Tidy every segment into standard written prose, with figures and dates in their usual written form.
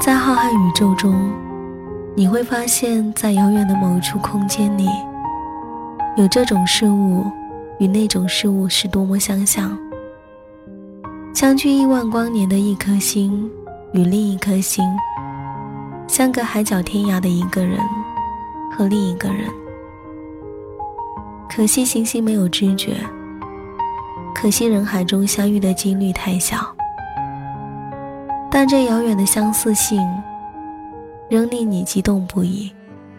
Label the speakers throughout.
Speaker 1: 在浩瀚宇宙中，你会发现在遥远的某一处空间里，有这种事物与那种事物是多么相像。相距亿万光年的一颗星与另一颗星，相隔海角天涯的一个人和另一个人。可惜行星没有知觉，可惜人海中相遇的几率太小，但这遥远的相似性仍令你激动不已，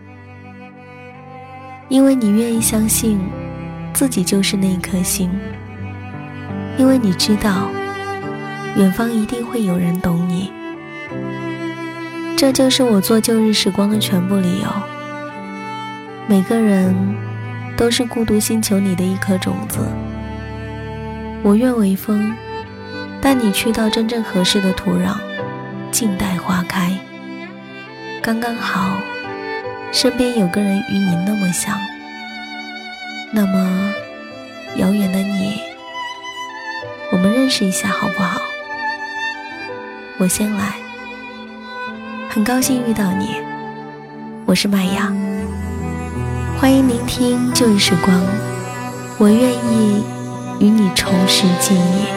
Speaker 1: 因为你愿意相信自己就是那一颗星，因为你知道远方一定会有人懂你。这就是我做旧日时光的全部理由。每个人都是孤独星球里的一颗种子，我愿为风，带你去到真正合适的土壤，静待花开。刚刚好，身边有个人与你那么像，那么遥远的你，我们认识一下好不好？我先来，很高兴遇到你，我是麦芽，欢迎聆听旧日时光，我愿意与你重拾记忆。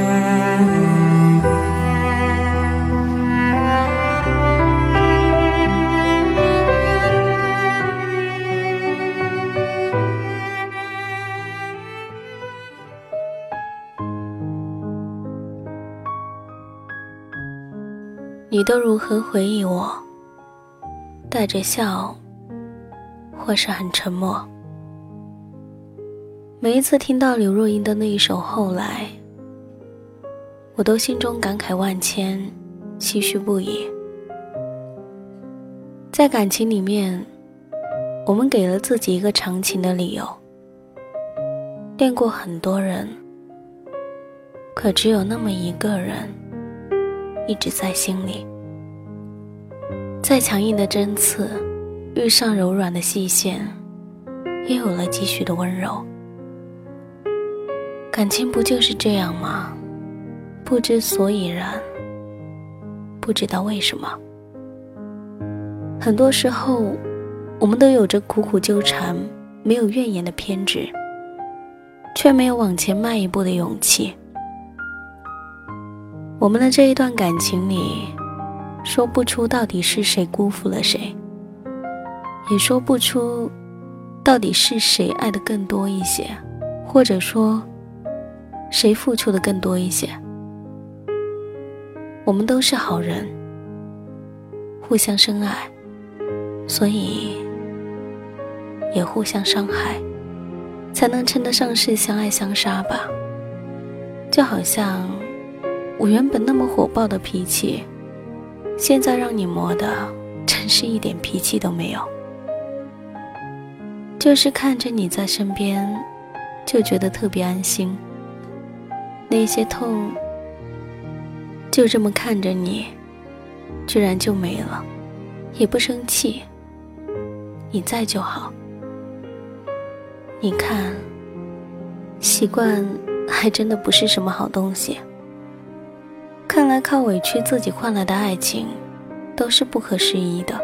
Speaker 1: 你都如何回忆我？带着笑，或是很沉默。每一次听到刘若英的那一首《后来》，我都心中感慨万千，唏嘘不已。在感情里面，我们给了自己一个长情的理由，恋过很多人，可只有那么一个人一直在心里。再强硬的针刺，遇上柔软的细线，也有了几许的温柔。感情不就是这样吗？不知所以然，不知道为什么。很多时候，我们都有着苦苦纠缠、没有怨言的偏执，却没有往前迈一步的勇气。我们的这一段感情里，说不出到底是谁辜负了谁，也说不出到底是谁爱得更多一些，或者说谁付出的更多一些。我们都是好人，互相深爱，所以也互相伤害，才能称得上是相爱相杀吧。就好像我原本那么火爆的脾气，现在让你磨的真是一点脾气都没有。就是看着你在身边，就觉得特别安心。那些痛，就这么看着你，居然就没了，也不生气，你在就好。你看，习惯还真的不是什么好东西。看来靠委屈自己换来的爱情都是不合时宜的。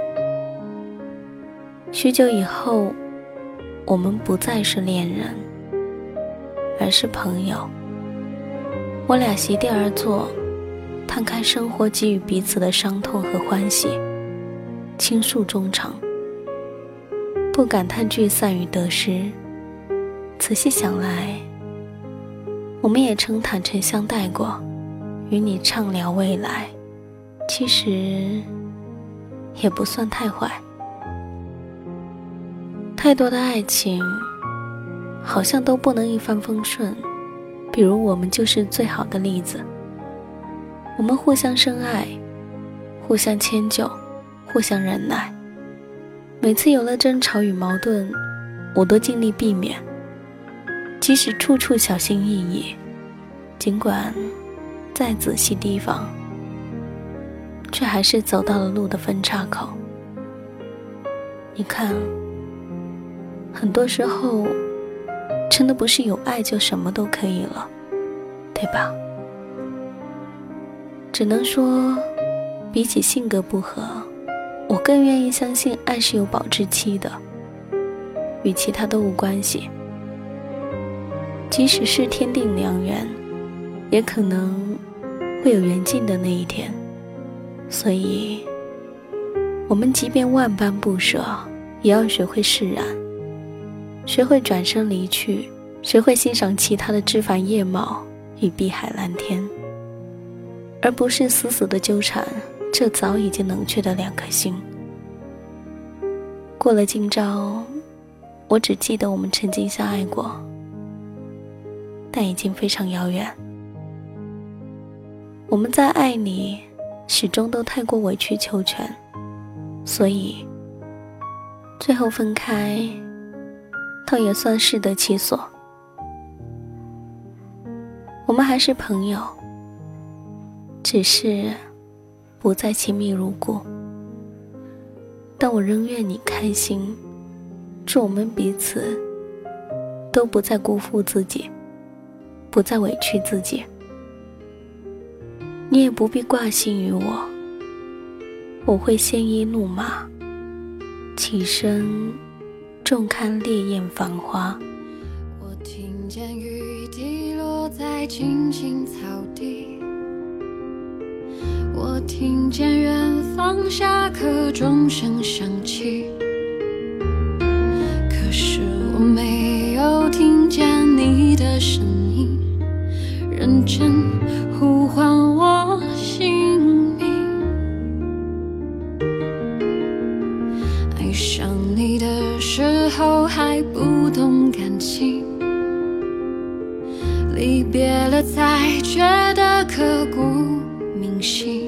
Speaker 1: 许久以后，我们不再是恋人，而是朋友。我俩席地而坐，摊开生活给予彼此的伤痛和欢喜，倾诉衷肠，不感叹聚散与得失。仔细想来，我们也曾坦诚相待过，与你畅聊未来，其实也不算太坏。太多的爱情好像都不能一帆风顺，比如我们就是最好的例子。我们互相深爱，互相迁就，互相忍耐。每次有了争吵与矛盾，我都尽力避免，即使处处小心翼翼，尽管再仔细提防，却还是走到了路的分岔口。你看，很多时候真的不是有爱就什么都可以了，对吧？只能说比起性格不合，我更愿意相信爱是有保质期的，与其他都无关系。即使是天定良缘，也可能会有缘尽的那一天。所以我们即便万般不舍，也要学会释然，学会转身离去，学会欣赏其他的枝繁叶茂与碧海蓝天，而不是死死的纠缠这早已经冷却的两颗心。过了今朝，我只记得我们曾经相爱过，但已经非常遥远。我们在爱里始终都太过委曲求全，所以最后分开倒也算适得其所。我们还是朋友，只是不再亲密如故，但我仍愿你开心，祝我们彼此都不再辜负自己，不再委屈自己。你也不必挂心于我，我会鲜衣怒马，起身重看烈焰繁花。
Speaker 2: 我听见雨滴落在青青草地，我听见远方下课钟声响起，可是我没有听见你的声音，认真呼唤我姓名。爱上你的时候还不懂感情，离别了才觉得刻骨铭心。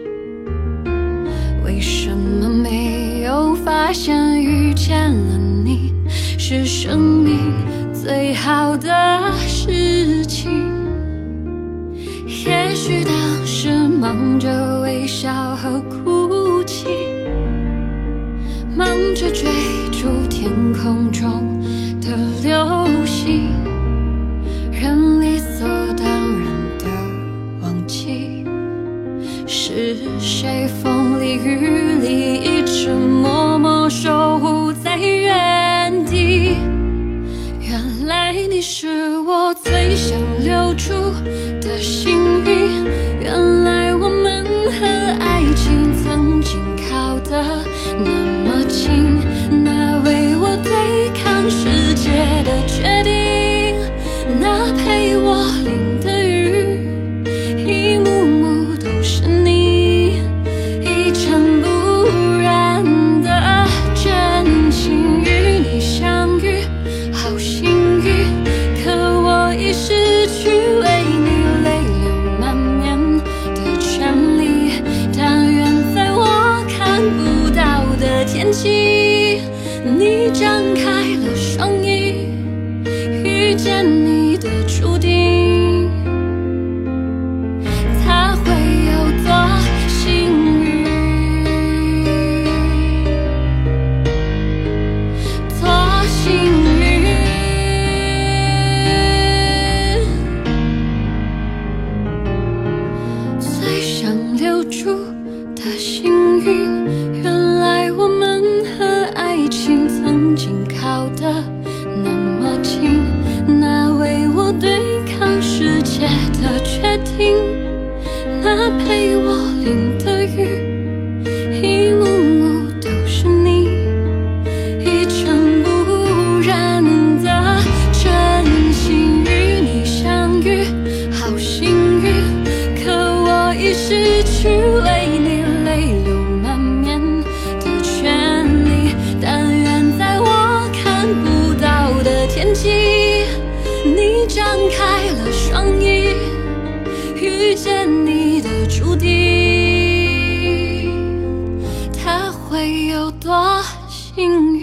Speaker 2: 为什么没有发现遇见了你是生命最好的事情？也许当时忙着微笑和哭泣，忙着追逐天空中的流星，人理所当然的忘记是谁风里雨里一直默默守护在原地。原来你是我最想留住的幸运，原来我们和爱情曾经靠得那么近，那为我对抗世界的决定，那陪我淋的雨，一幕幕都是你，一尘不染的真情。与你相遇好幸运，可我已失去为你泪流满面的权利。但愿在我看不到的天际，你张开了双翼，遇见你的注定，他会有多幸运，多幸运。最想留住的幸运，原来我们和爱情曾经靠得那么近，那为我对抗世界的决定，那陪我淋的雨，一幕幕都是你，一尘不染的真心。与你相遇好幸运，可我已失去为你泪流满面的权利。但愿在我看不到的天际，你张开了双翼，遇见你的注定，他会有多幸运。